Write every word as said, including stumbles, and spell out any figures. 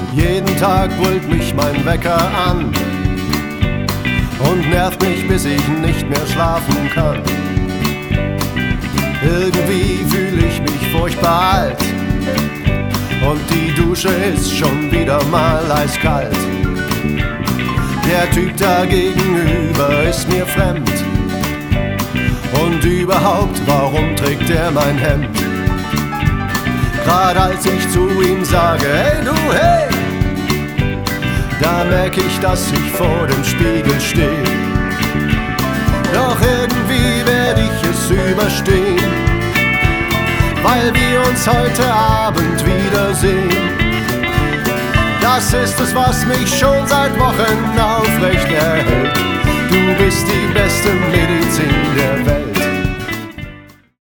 Jeden Tag brüllt mich mein Wecker an und nervt mich, bis ich nicht mehr schlafen kann. Irgendwie fühle ich mich furchtbar alt und die Dusche ist schon wieder mal eiskalt. Der Typ da gegenüber ist mir fremd und überhaupt, warum trägt er mein Hemd? Grad als ich zu ihm sage, hey du, hey, da merk ich, dass ich vor dem Spiegel stehe. Doch irgendwie werde ich es überstehen, weil wir uns heute Abend wiedersehen. Das ist es, was mich schon seit Wochen aufrecht erhält. Du bist die beste Medizin der Welt.